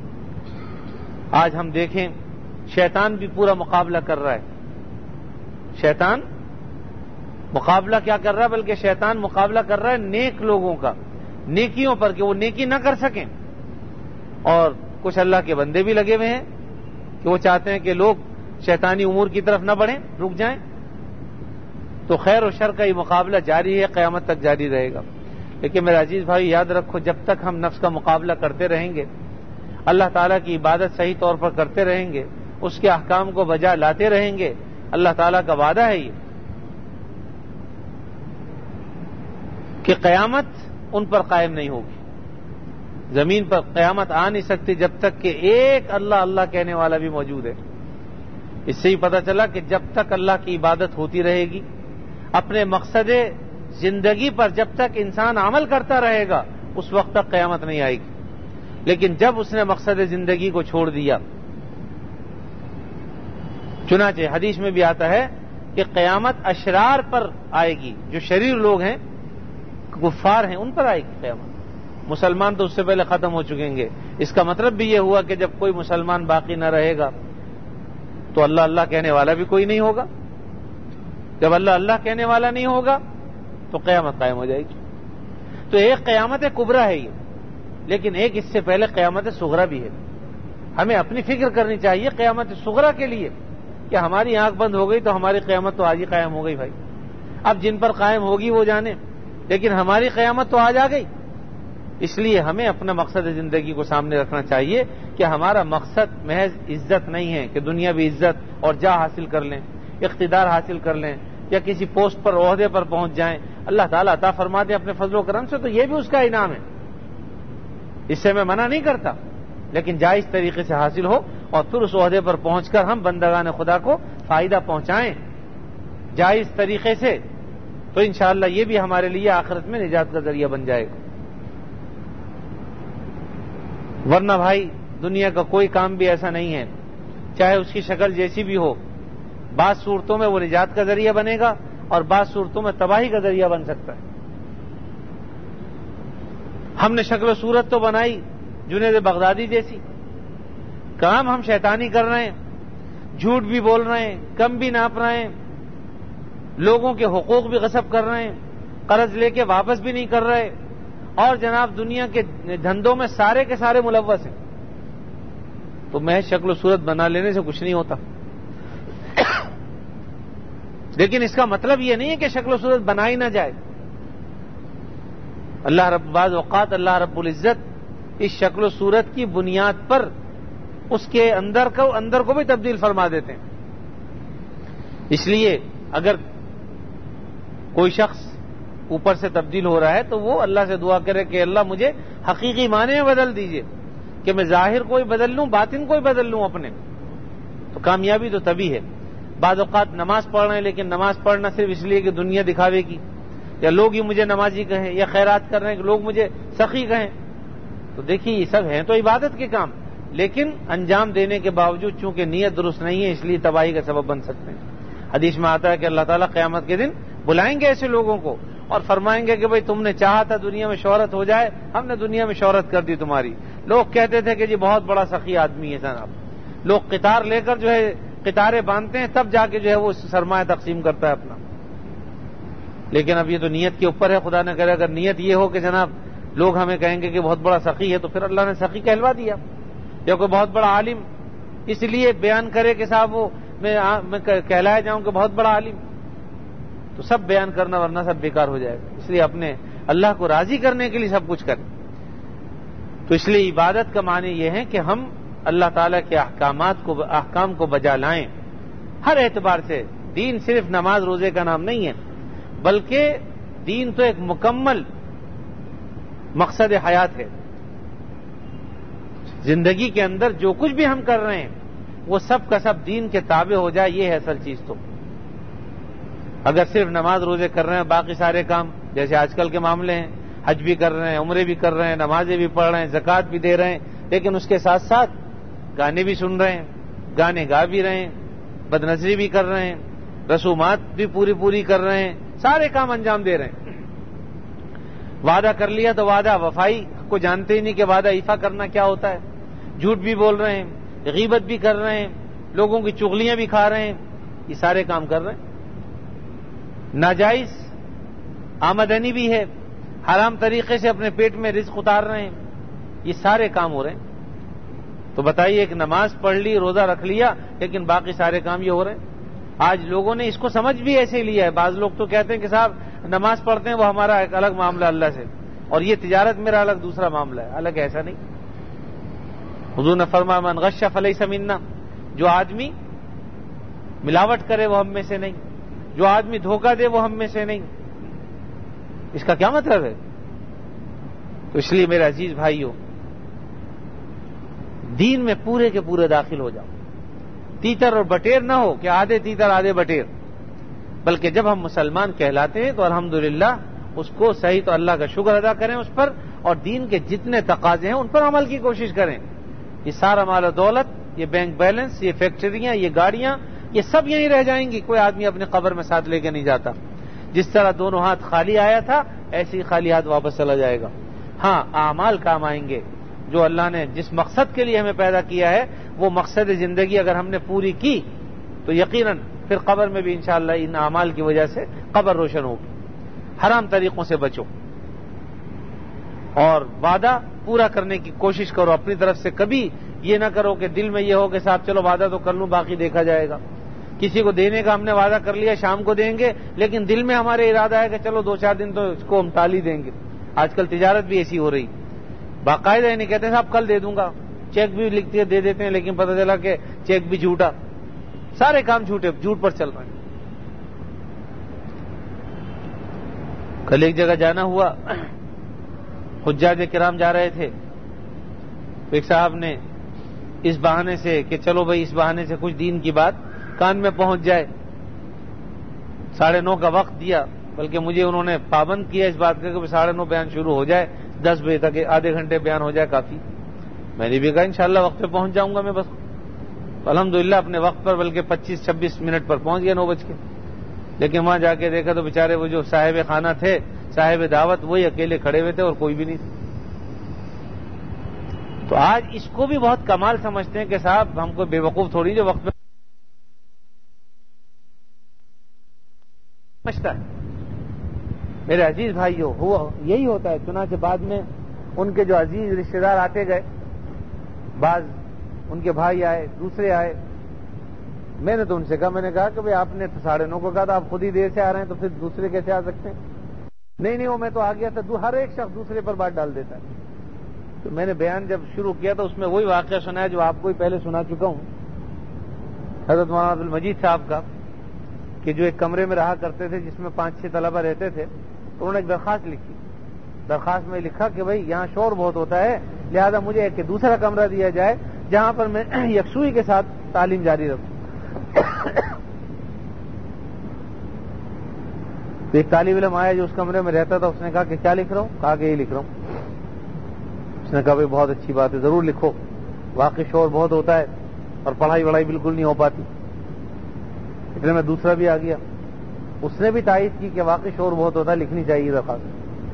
آج ہم دیکھیں شیطان بھی پورا مقابلہ کر رہا ہے. شیطان مقابلہ کیا کر رہا ہے؟ بلکہ شیطان مقابلہ کر رہا ہے نیک لوگوں کا، نیکیوں پر کہ وہ نیکی نہ کر سکیں. اور کچھ اللہ کے بندے بھی لگے ہوئے ہیں کہ وہ چاہتے ہیں کہ لوگ شیطانی امور کی طرف نہ بڑھیں، رک جائیں. تو خیر و شر کا یہ مقابلہ جاری ہے، قیامت تک جاری رہے گا. لیکن میرے عزیز بھائی یاد رکھو، جب تک ہم نفس کا مقابلہ کرتے رہیں گے، اللہ تعالیٰ کی عبادت صحیح طور پر کرتے رہیں گے، اس کے احکام کو بجا لاتے رہیں گے، اللہ تعالیٰ کا وعدہ ہے یہ کہ قیامت ان پر قائم نہیں ہوگی. زمین پر قیامت آ نہیں سکتی جب تک کہ ایک اللہ اللہ کہنے والا بھی موجود ہے۔ اس سے ہی پتہ چلا کہ جب تک اللہ کی عبادت ہوتی رہے گی، اپنے مقصد زندگی پر جب تک انسان عمل کرتا رہے گا، اس وقت تک قیامت نہیں آئے گی۔ لیکن جب اس نے مقصد زندگی کو چھوڑ دیا، چنانچہ حدیث میں بھی آتا ہے کہ قیامت اشرار پر آئے گی، جو شریر لوگ ہیں، کفار ہیں، ان پر آئے گی قیامت۔ مسلمان تو اس سے پہلے ختم ہو چکیں گے۔ اس کا مطلب بھی یہ ہوا کہ جب کوئی مسلمان باقی نہ رہے گا تو اللہ اللہ کہنے والا بھی کوئی نہیں ہوگا۔ جب اللہ اللہ کہنے والا نہیں ہوگا تو قیامت قائم ہو جائے گی۔ تو ایک قیامت کبریٰ ہے یہ، لیکن ایک اس سے پہلے قیامت صغریٰ بھی ہے۔ ہمیں اپنی فکر کرنی چاہیے قیامت صغریٰ کے لیے کہ ہماری آنکھ بند ہو گئی تو ہماری قیامت تو آج ہی قائم ہو گئی بھائی۔ اب جن پر قائم ہوگی وہ جانے، لیکن ہماری قیامت تو آج آ گئی۔ اس لیے ہمیں اپنا مقصد زندگی کو سامنے رکھنا چاہیے کہ ہمارا مقصد محض عزت نہیں ہے کہ دنیا بھی عزت اور جاہ حاصل کر لیں، اقتدار حاصل کر لیں، یا کسی پوسٹ پر عہدے پر پہنچ جائیں۔ اللہ تعالیٰ عطا فرما دے اپنے فضل و کرم سے تو یہ بھی اس کا انعام ہے، اس سے میں منع نہیں کرتا، لیکن جائز طریقے سے حاصل ہو اور پھر اس عہدے پر پہنچ کر ہم بندگان خدا کو فائدہ پہنچائیں جائز طریقے سے، تو انشاءاللہ یہ بھی ہمارے لیے آخرت میں نجات کا ذریعہ بن جائے گا۔ ورنہ بھائی دنیا کا کوئی کام بھی ایسا نہیں ہے، چاہے اس کی شکل جیسی بھی ہو، بعض صورتوں میں وہ نجات کا ذریعہ بنے گا اور بعض صورتوں میں تباہی کا ذریعہ بن سکتا ہے۔ ہم نے شکل و صورت تو بنائی جنید بغدادی جیسی، کام ہم شیطانی کر رہے ہیں، جھوٹ بھی بول رہے ہیں، کم بھی ناپ رہے ہیں، لوگوں کے حقوق بھی غصب کر رہے ہیں، قرض لے کے واپس بھی نہیں کر رہے، اور جناب دنیا کے دھندوں میں سارے کے سارے ملوث ہیں، تو محض شکل و صورت بنا لینے سے کچھ نہیں ہوتا۔ لیکن اس کا مطلب یہ نہیں ہے کہ شکل و صورت بنائی نہ جائے۔ بعض اوقات اللہ رب العزت اس شکل و صورت کی بنیاد پر اس کے اندر کو بھی تبدیل فرما دیتے ہیں۔ اس لیے اگر کوئی شخص اوپر سے تبدیل ہو رہا ہے تو وہ اللہ سے دعا کرے کہ اللہ مجھے حقیقی معنی میں بدل دیجئے، کہ میں ظاہر کو ہی بدل لوں، باطن کو ہی بدل لوں اپنے، تو کامیابی تو تبھی ہے۔ بعض اوقات نماز پڑھ رہے ہیں، لیکن نماز پڑھنا صرف اس لیے کہ دنیا دکھاوے کی، یا لوگ ہی مجھے نمازی کہیں، یا خیرات کر رہے ہیں کہ لوگ مجھے سخی کہیں، تو دیکھیے یہ سب ہیں تو عبادت کے کام، لیکن انجام دینے کے باوجود چونکہ نیت درست نہیں ہے، اس لیے تباہی کا سبب بن سکتے ہیں۔ حدیث میں آتا ہے کہ اللہ تعالیٰ قیامت کے دن بلائیں گے ایسے لوگوں کو اور فرمائیں گے کہ بھئی تم نے چاہا تھا دنیا میں شہرت ہو جائے، ہم نے دنیا میں شہرت کر دی تمہاری۔ لوگ کہتے تھے کہ جی بہت بڑا سخی آدمی ہے جناب، لوگ قطار لے کر جو ہے قطاریں باندھتے ہیں، تب جا کے جو ہے وہ سرمایہ تقسیم کرتا ہے اپنا۔ لیکن اب یہ تو نیت کے اوپر ہے، خدا نہ کرے اگر نیت یہ ہو کہ جناب لوگ ہمیں کہیں گے کہ بہت بڑا سخی ہے، تو پھر اللہ نے سخی کہلوا دیا، یا کوئی بہت بڑا عالم اس لیے بیان کرے کہ صاحب وہ میں کہلایا جاؤں کہ بہت بڑا عالم، تو سب بیان کرنا ورنہ سب بیکار ہو جائے گا۔ اس لیے اپنے اللہ کو راضی کرنے کے لیے سب کچھ کریں۔ تو اس لیے عبادت کا معنی یہ ہے کہ ہم اللہ تعالیٰ کے احکام کو بجا لائیں ہر اعتبار سے۔ دین صرف نماز روزے کا نام نہیں ہے، بلکہ دین تو ایک مکمل مقصد حیات ہے۔ زندگی کے اندر جو کچھ بھی ہم کر رہے ہیں وہ سب کا سب دین کے تابع ہو جائے، یہ ہے اصل چیز۔ تو اگر صرف نماز روزے کر رہے ہیں، باقی سارے کام جیسے آج کل کے معاملے ہیں، حج بھی کر رہے ہیں، عمرے بھی کر رہے ہیں، نمازیں بھی پڑھ رہے ہیں، زکوٰۃ بھی دے رہے ہیں، لیکن اس کے ساتھ ساتھ گانے بھی سن رہے ہیں، گانے گا بھی رہے ہیں، بد نظری بھی کر رہے ہیں، رسومات بھی پوری کر رہے ہیں، سارے کام انجام دے رہے ہیں۔ وعدہ کر لیا تو وعدہ وفائی کو جانتے ہی نہیں کہ وعدہ ایفا کرنا کیا ہوتا ہے، جھوٹ بھی بول رہے ہیں، غیبت بھی کر رہے ہیں، لوگوں کی چغلیاں بھی کھا رہے ہیں، یہ سارے کام کر رہے ہیں۔ ناجائز آمدنی بھی ہے، حرام طریقے سے اپنے پیٹ میں رزق اتار رہے ہیں، یہ سارے کام ہو رہے ہیں۔ تو بتائیے ایک نماز پڑھ لی، روزہ رکھ لیا، لیکن باقی سارے کام یہ ہو رہے ہیں۔ آج لوگوں نے اس کو سمجھ بھی ایسے ہی لیا ہے۔ بعض لوگ تو کہتے ہیں کہ صاحب نماز پڑھتے ہیں وہ ہمارا ایک الگ معاملہ اللہ سے، اور یہ تجارت میرا الگ دوسرا معاملہ ہے۔ الگ ایسا نہیں، حضور نے فرمایا من غش فلیس منا، جو آدمی ملاوٹ کرے وہ ہم میں سے نہیں، جو آدمی دھوکہ دے وہ ہم میں سے نہیں۔ اس کا کیا مطلب ہے؟ تو اس لیے میرے عزیز بھائیوں، دین میں پورے کے پورے داخل ہو جاؤ. تیتر اور بٹیر نہ ہو کہ آدھے تیتر آدھے بٹیر، بلکہ جب ہم مسلمان کہلاتے ہیں تو الحمدللہ اس کو صحیح تو اللہ کا شکر ادا کریں اس پر، اور دین کے جتنے تقاضے ہیں ان پر عمل کی کوشش کریں. یہ سارا مال و دولت، یہ بینک بیلنس، یہ فیکٹریاں، یہ گاڑیاں، یہ سب یہیں رہ جائیں گی. کوئی آدمی اپنے قبر میں ساتھ لے کے نہیں جاتا. جس طرح دونوں ہاتھ خالی آیا تھا ایسے ہی خالی ہاتھ واپس چلا جائے گا. ہاں، اعمال کام آئیں گے. جو اللہ نے جس مقصد کے لیے ہمیں پیدا کیا ہے وہ مقصد زندگی اگر ہم نے پوری کی تو یقیناً پھر قبر میں بھی انشاءاللہ ان اعمال کی وجہ سے قبر روشن ہوگی. حرام طریقوں سے بچو اور وعدہ پورا کرنے کی کوشش کرو. اپنی طرف سے کبھی یہ نہ کرو کہ دل میں یہ ہو کہ صاحب چلو وعدہ تو کر لوں باقی دیکھا جائے گا. کسی کو دینے کا ہم نے وعدہ کر لیا شام کو دیں گے، لیکن دل میں ہمارے ارادہ ہے کہ چلو 2-4 دن تو اس کو ہم ٹال ہی دیں گے. آج کل تجارت بھی ایسی ہو رہی، باقاعدہ نہیں کہتے صاحب کل دے دوں گا، چیک بھی لکھتے دے دیتے ہیں، لیکن پتہ چلا کہ چیک بھی جھوٹا. سارے کام جھوٹ پر چل رہے ہیں. کل ایک جگہ جانا ہوا، حجاج کرام جا رہے تھے، ایک صاحب نے اس بہانے سے کہ چلو بھائی اس بہانے سے کچھ دین کی بات کان میں پہنچ جائے، 9:30 کا وقت دیا، بلکہ مجھے انہوں نے پابند کیا اس بات کا کہ 9:30 بیان شروع ہو جائے، 10 بجے تک آدھے گھنٹے بیان ہو جائے کافی. میں نے بھی کہا انشاءاللہ وقت پہ پہنچ جاؤں گا میں بس. الحمدللہ اپنے وقت پر بلکہ 25-26 منٹ پر پہنچ گیا 9 بج کے. لیکن وہاں جا کے دیکھا تو بیچارے وہ جو صاحب خانہ تھے، صاحب دعوت، وہی اکیلے کھڑے ہوئے تھے اور کوئی بھی نہیں تھا. تو آج اس کو بھی بہت کمال سمجھتے ہیں کہ صاحب ہم کو بے وقوف تھوڑی جو وقت پہ سمجھتا ہے. میرے عزیز بھائیو، یہی ہوتا ہے. چنانچہ بعد میں ان کے جو عزیز رشتہ دار آتے گئے، بعض ان کے بھائی آئے، دوسرے آئے. میں نے تو ان سے کہا، میں نے کہا کہ بھئی آپ نے 9:30 کو کہا تھا، آپ خود ہی دیر سے آ رہے ہیں تو پھر دوسرے کیسے آ سکتے ہیں؟ نہیں وہ میں تو آ گیا تھا. ہر ایک شخص دوسرے پر بات ڈال دیتا ہے. تو میں نے بیان جب شروع کیا تو اس میں وہی واقعہ سنایا جو آپ کو ہی پہلے سنا چکا ہوں، حضرت مولانا عبد المجید صاحب کا، کہ جو ایک کمرے میں رہا کرتے تھے جس میں 5-6 طلبہ رہتے تھے. تو انہوں نے ایک درخواست لکھی. درخواست میں لکھا کہ بھئی یہاں شور بہت ہوتا ہے، لہذا مجھے ایک دوسرا کمرہ دیا جائے جہاں پر میں یکسوئی کے ساتھ تعلیم جاری رکھوں. تو ایک طالب علم آیا جو اس کمرے میں رہتا تھا، اس نے کہا کہ کیا لکھ رہا ہوں؟ کہا کہ یہ لکھ رہا ہوں. اس نے کہا بھئی بہت اچھی بات ہے، ضرور لکھو، واقعی شور بہت ہوتا ہے اور پڑھائی وڑھائی بالکل نہیں ہو پاتی. اتنے میں دوسرا بھی آ گیا، اس نے بھی تائید کی کہ واقعی شور بہت ہوتا ہے، لکھنی چاہیے درخواست.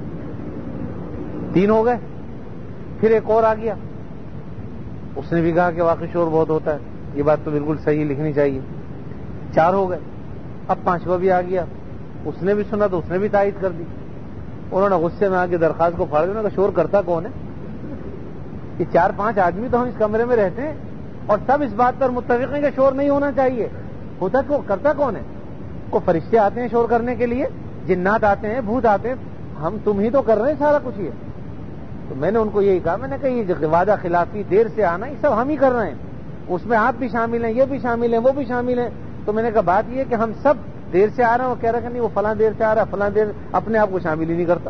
3 ہو گئے. پھر ایک اور آ گیا، اس نے بھی کہا کہ واقعی شور بہت ہوتا ہے، یہ بات تو بالکل صحیح، لکھنی چاہیے. 4 ہو گئے. اب 5واں بھی آ گیا، اس نے بھی سنا تو اس نے بھی تائید کر دی. انہوں نے غصے میں آ کے درخواست کو پھاڑ دیا کہ شور کرتا کون ہے؟ یہ 4-5 آدمی تو ہم اس کمرے میں رہتے ہیں اور سب اس بات پر متفق ہیں کہ شور نہیں ہونا چاہیے. ہوتا کرتا کون ہے؟ کو فرشتے آتے ہیں شور کرنے کے لیے، جنات آتے ہیں، بھوت آتے ہیں، تم ہی تو کر رہے ہیں سارا کچھ یہ. تو میں نے ان کو یہی کہا، میں نے کہا یہ وعدہ خلافی، دیر سے آنا، یہ سب ہم ہی کر رہے ہیں. اس میں آپ بھی شامل ہیں، یہ بھی شامل ہیں، وہ بھی شامل ہیں. تو میں نے کہا بات یہ ہے کہ ہم سب دیر سے آ رہے ہیں، اور کہہ رہے کہ نہیں وہ فلاں دیر سے آ رہا ہے، فلاں دیر، اپنے آپ کو شامل ہی نہیں کرتا.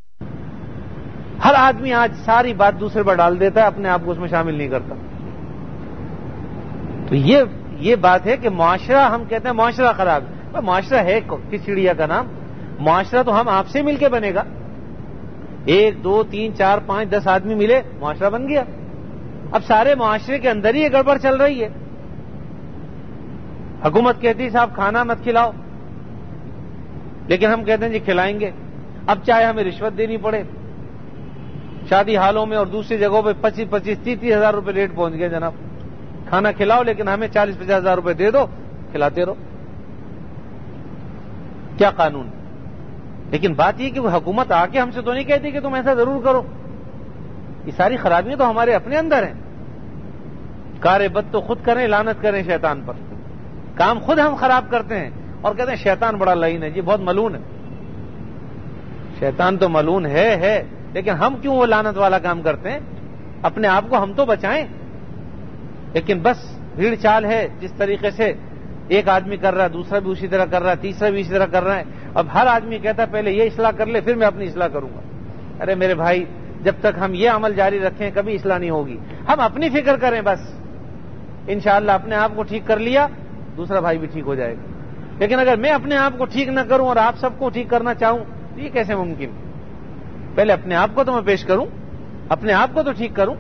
ہر آدمی آج ساری بات دوسرے پر ڈال دیتا ہے، اپنے آپ کو اس میں شامل نہیں کرتا. تو یہ بات ہے کہ معاشرہ، ہم کہتے ہیں معاشرہ خراب ہے. معاشرہ ہے کس چڑیا کا نام؟ معاشرہ تو ہم آپ سے مل کے بنے گا. 1 2 3 4 5 10 آدمی ملے، معاشرہ بن گیا. اب سارے معاشرے کے اندر ہی یہ گڑبڑ چل رہی ہے. حکومت کہتی ہے صاحب کھانا مت کھلاؤ، لیکن ہم کہتے ہیں جی کھلائیں گے. اب چاہے ہمیں رشوت دینی پڑے، شادی حالوں میں اور دوسری جگہوں پہ 25-30 ہزار روپے ریٹ پہنچ گئے جناب. کھانا کھلاؤ لیکن ہمیں 40-50 ہزار روپے دے دو، کھلاتے رہو. کیا قانون؟ لیکن بات یہ کہ وہ حکومت آ کے ہم سے تو نہیں کہتی کہ تم ایسا ضرور کرو. یہ ساری خرابیاں تو ہمارے اپنے اندر ہیں. کار بد تو خود کریں، لعنت کریں شیطان پر. کام خود ہم خراب کرتے ہیں اور کہتے ہیں شیطان بڑا لعین ہے. جی بہت ملعون ہے، شیطان تو ملعون ہے، لیکن ہم کیوں وہ لعنت والا کام کرتے ہیں؟ اپنے آپ کو ہم تو بچائیں. لیکن بس بھیڑ چال ہے، جس طریقے سے ایک آدمی کر رہا ہے، دوسرا بھی اسی طرح کر رہا ہے، تیسرا بھی اسی طرح کر رہا ہے. اب ہر آدمی کہتا ہے پہلے یہ اصلاح کر لے پھر میں اپنی اصلاح کروں گا. ارے میرے بھائی، جب تک ہم یہ عمل جاری رکھیں کبھی اصلاح نہیں ہوگی. ہم اپنی فکر کریں بس, انشاءاللہ اپنے آپ کو ٹھیک کر لیا دوسرا بھائی بھی ٹھیک ہو جائے گا. لیکن اگر میں اپنے آپ کو ٹھیک نہ کروں اور آپ سب کو ٹھیک کرنا چاہوں تو یہ کیسے ممکن؟ پہلے اپنے آپ کو تو میں پیش کروں, اپنے آپ کو تو ٹھیک کروں.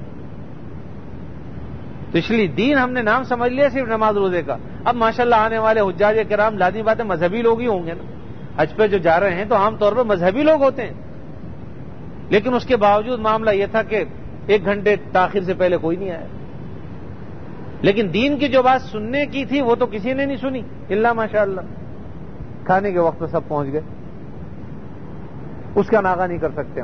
تو اس لیے دین ہم نے نام سمجھ لیا صرف نماز روزے کا. اب ماشاءاللہ آنے والے حجاج کرام لازمی بات ہے مذہبی لوگ ہی ہوں گے نا. حج پہ جو جا رہے ہیں تو عام طور پر مذہبی لوگ ہوتے ہیں, لیکن اس کے باوجود معاملہ یہ تھا کہ 1 گھنٹے تاخیر سے پہلے کوئی نہیں آیا. لیکن دین کی جو بات سننے کی تھی وہ تو کسی نے نہیں سنی الا ماشاءاللہ. کھانے کے وقت سب پہنچ گئے, اس کا ناغہ نہیں کر سکتے ہم.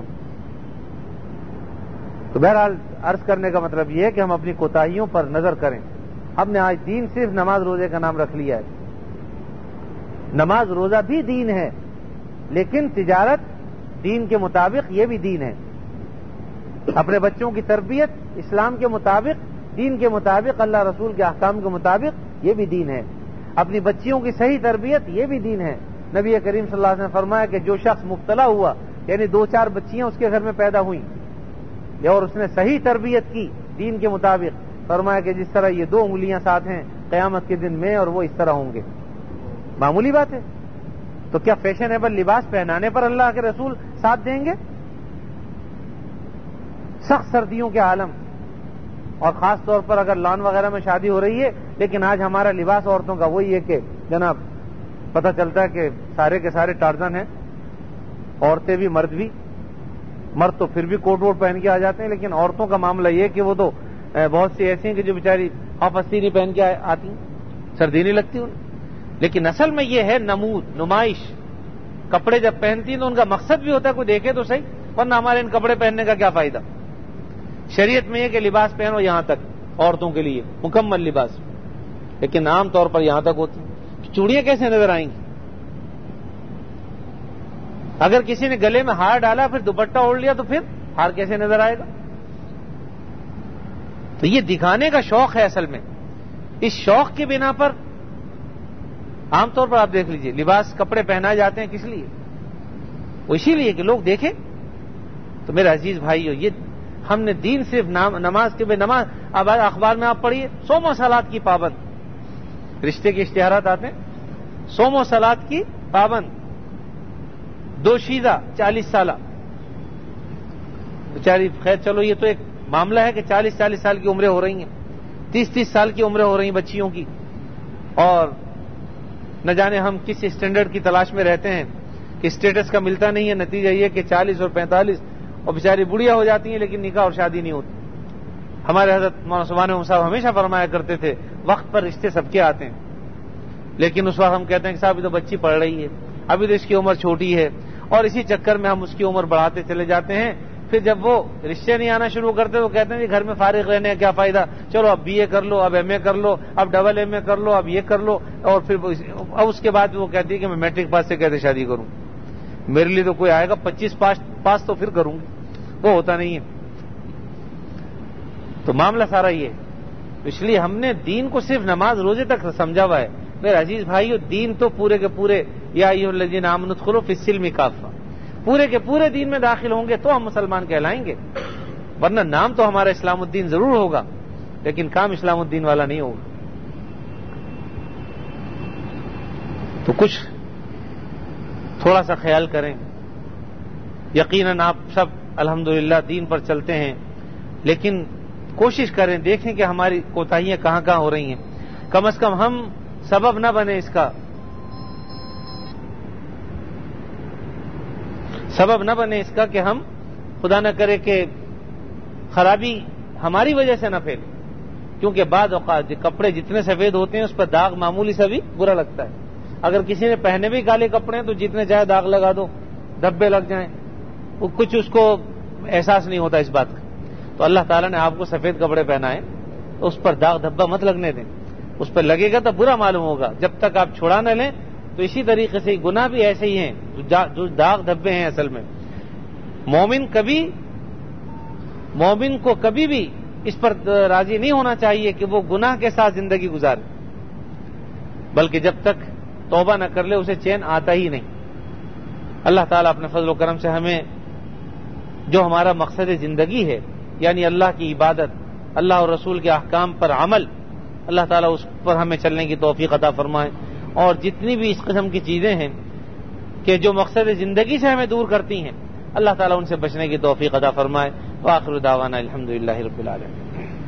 تو بہرحال عرض کرنے کا مطلب یہ ہے کہ ہم اپنی کوتاہیوں پر نظر کریں. ہم نے آج دین صرف نماز روزے کا نام رکھ لیا ہے. نماز روزہ بھی دین ہے, لیکن تجارت دین کے مطابق یہ بھی دین ہے. اپنے بچوں کی تربیت اسلام کے مطابق, دین کے مطابق, اللہ رسول کے احکام کے مطابق یہ بھی دین ہے. اپنی بچیوں کی صحیح تربیت یہ بھی دین ہے. نبی کریم صلی اللہ علیہ وسلم نے فرمایا کہ جو شخص مبتلا ہوا, یعنی 2-4 بچیاں اس کے گھر میں پیدا ہوئیں اور اس نے صحیح تربیت کی دین کے مطابق, فرمایا کہ جس طرح یہ 2 انگلیاں ساتھ ہیں قیامت کے دن میں اور وہ اس طرح ہوں گے. معمولی بات ہے. تو کیا فیشنیبل لباس پہنانے پر اللہ کے رسول ساتھ دیں گے؟ سخت سردیوں کے عالم, اور خاص طور پر اگر لان وغیرہ میں شادی ہو رہی ہے, لیکن آج ہمارا لباس عورتوں کا وہی ہے کہ جناب پتہ چلتا ہے کہ سارے کے سارے ٹارزن ہیں, عورتیں بھی مرد بھی. مرد تو پھر بھی کوٹ ووٹ پہن کے آ جاتے ہیں, لیکن عورتوں کا معاملہ یہ کہ وہ تو بہت سی ایسی ہیں کہ جو بیچاری ہاف استینی پہن کے آتی ہیں, سردی نہیں لگتی انہیں. لیکن اصل میں یہ ہے نمائش. کپڑے جب پہنتی ہیں تو ان کا مقصد بھی ہوتا ہے کوئی دیکھے تو صحیح, ورنہ ہمارے ان کپڑے پہننے کا کیا فائدہ؟ شریعت میں یہ کہ لباس پہنو یہاں تک, عورتوں کے لیے مکمل لباس, لیکن عام طور پر یہاں تک ہوتی ہیں. چوڑیاں کیسے نظر آئیں گی؟ اگر کسی نے گلے میں ہار ڈالا پھر دوپٹہ اوڑھ لیا تو پھر ہار کیسے نظر آئے گا؟ تو یہ دکھانے کا شوق ہے اصل میں. اس شوق کی بنا پر عام طور پر آپ دیکھ لیجئے لباس کپڑے پہنائے جاتے ہیں. کس لیے؟ وہ اسی لیے کہ لوگ دیکھیں. تو میرے عزیز بھائیو, یہ ہم نے دین صرف نماز کے بے نماز. اب اخبار میں آپ پڑھیے 100 صلات کی پابند, رشتے کے اشتہارات آتے ہیں 100 صلات کی پابند, 2 شیزہ 40 سالہ. بیچاری خیر چلو یہ تو ایک معاملہ ہے کہ 40 سال کی عمریں ہو رہی ہیں, 30 سال کی عمریں ہو رہی ہیں بچیوں کی, اور نہ جانے ہم کس اسٹینڈرڈ کی تلاش میں رہتے ہیں کہ اسٹیٹس کا ملتا نہیں ہے. نتیجہ یہ کہ 40 اور 45 اور بیچاری بڑھیا ہو جاتی ہیں لیکن نکاح اور شادی نہیں ہوتی. ہمارے حضرت مولانا سبحان صاحب ہمیشہ فرمایا کرتے تھے وقت پر رشتے سب کے آتے ہیں, لیکن اس وقت ہم کہتے ہیں کہ صاحب یہ تو بچی پڑھ رہی ہے, ابھی تو اس کی عمر چھوٹی ہے, اور اسی چکر میں ہم اس کی عمر بڑھاتے چلے جاتے ہیں. پھر جب وہ رشتے نہیں آنا شروع کرتے تو کہتے ہیں جی گھر میں فارغ رہنے کا کیا فائدہ, چلو اب BA کر لو, اب MA کر لو, اب ڈبل MA کر لو, اب یہ کر لو. اور پھر اب اس کے بعد وہ کہتی ہے کہ میں میٹرک پاس سے کیسے شادی کروں, میرے لیے تو کوئی آئے گا 25 پاس تو پھر کروں گی. وہ ہوتا نہیں ہے. تو معاملہ سارا یہ ہے. اس لیے ہم نے دین کو صرف نماز روزے تک سمجھا ہوا ہے. میرے عزیز بھائیو, دین تو پورے کے پورے یا ایھا الذین آمنوا ادخلوا فی السلم کافہ, پورے کے پورے دین میں داخل ہوں گے تو ہم مسلمان کہلائیں گے. ورنہ نام تو ہمارا اسلام الدین ضرور ہوگا, لیکن کام اسلام الدین والا نہیں ہوگا. تو کچھ تھوڑا سا خیال کریں. یقیناً آپ سب الحمدللہ دین پر چلتے ہیں, لیکن کوشش کریں دیکھیں کہ ہماری کوتاہیاں کہاں کہاں ہو رہی ہیں. کم از کم ہم سبب نہ بنے اس کا, سبب نہ بنے اس کا کہ ہم خدا نہ کرے کہ خرابی ہماری وجہ سے نہ پھیلے. کیونکہ بعض اوقات کپڑے جتنے سفید ہوتے ہیں اس پر داغ معمولی سا بھی برا لگتا ہے. اگر کسی نے پہنے بھی کالے کپڑے ہیں تو جتنے چاہے داغ لگا دو, دھبے لگ جائیں, وہ کچھ اس کو احساس نہیں ہوتا اس بات کا. تو اللہ تعالیٰ نے آپ کو سفید کپڑے پہنائے تو اس پر داغ دھبا مت لگنے دیں. اس پر لگے گا تو برا معلوم ہوگا. جب تک آپ چھڑا نہ لیں تو اسی طریقے سے گناہ بھی ایسے ہی ہیں جو داغ دھبے ہیں. اصل میں مومن کو کبھی بھی اس پر راضی نہیں ہونا چاہیے کہ وہ گناہ کے ساتھ زندگی گزارے, بلکہ جب تک توبہ نہ کر لے اسے چین آتا ہی نہیں. اللہ تعالیٰ اپنے فضل و کرم سے ہمیں جو ہمارا مقصد زندگی ہے، یعنی اللہ کی عبادت، اللہ اور رسول کے احکام پر عمل، اللہ تعالیٰ اس پر ہمیں چلنے کی توفیق عطا فرمائے، اور جتنی بھی اس قسم کی چیزیں ہیں کہ جو مقصد زندگی سے ہمیں دور کرتی ہیں، اللہ تعالیٰ ان سے بچنے کی توفیق عطا فرمائے۔ وآخر دعوانا الحمدللہ رب العالمین،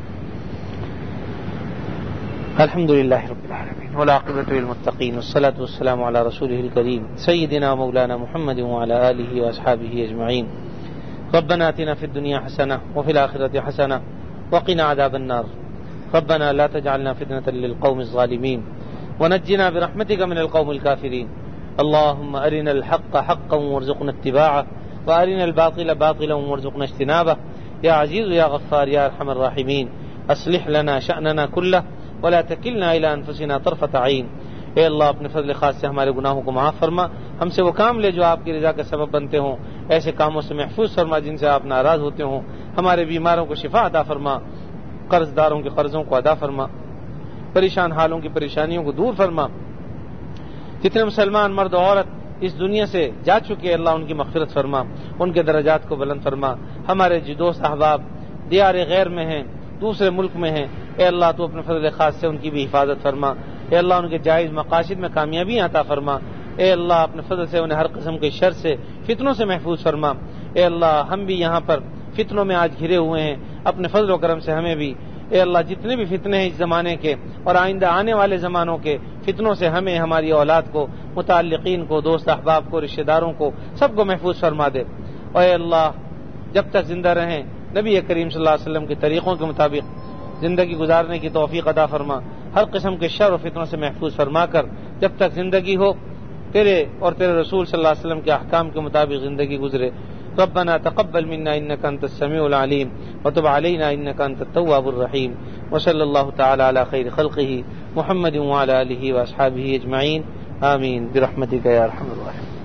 الحمدللہ رب العالمین والعاقبۃ للمتقین والصلاة والسلام علی رسولہ الکریم سیدنا مولانا محمد وعلی آلہ واصحابہ اجمعین۔ ربنا آتنا فی الدنیا حسنہ وفی الآخرۃ حسنہ وقنا عذاب النار، ربنا لا تجعلنا فتنة للقوم الظالمین ونجنا برحمتك من القوم الكافرین، اللهم أرنا الحق حقا وارزقنا اتباعه وأرنا الباطل باطلا وارزقنا اجتنابه، يا عزيز يا غفار يا أرحم الراحمين، أصلح لنا شأننا كله ولا تکلنا إلى أنفسنا طرفة عين۔ اے اللہ اپنے فضل خاص سے ہمارے گناہوں کو معاف فرما، ہم سے وہ کام لے جو آپ کی رضا کا سبب بنتے ہوں، ایسے کاموں سے محفوظ فرما جن سے آپ ناراض ہوتے ہوں، ہمارے بیماروں کو شفا عطا فرما، قرض داروں کے قرضوں کو ادا فرما، پریشان حالوں کی پریشانیوں کو دور فرما، جتنے مسلمان مرد و عورت اس دنیا سے جا چکے اللہ ان کی مغفرت فرما، ان کے درجات کو بلند فرما، ہمارے جو دوست احباب دیار غیر میں ہیں، دوسرے ملک میں ہیں، اے اللہ تو اپنے فضل خاص سے ان کی بھی حفاظت فرما، اے اللہ ان کے جائز مقاصد میں کامیابی عطا فرما، اے اللہ اپنے فضل سے انہیں ہر قسم کے شر سے، فتنوں سے محفوظ فرما، اے اللہ ہم بھی یہاں پر فتنوں میں آج گھرے ہوئے ہیں، اپنے فضل و کرم سے ہمیں بھی، اے اللہ جتنے بھی فتنے ہیں اس زمانے کے اور آئندہ آنے والے زمانوں کے فتنوں سے ہمیں، ہماری اولاد کو، متعلقین کو، دوست احباب کو، رشتہ داروں کو، سب کو محفوظ فرما دے، اور اے اللہ جب تک زندہ رہیں نبی کریم صلی اللہ علیہ وسلم کے طریقوں کے مطابق زندگی گزارنے کی توفیق عطا فرما، ہر قسم کے شر و فتنوں سے محفوظ فرما کر جب تک زندگی ہو تیرے اور تیرے رسول صلی اللہ علیہ وسلم کے احکام کے مطابق زندگی گزرے۔ ربنا تقبل منا انك انت السميع العليم وتب علينا انك انت التواب الرحيم، وصلى الله تعالى على خير خلقه محمد وعلى اله واصحابه اجمعين، آمين برحمتك يا ارحم الراحمين۔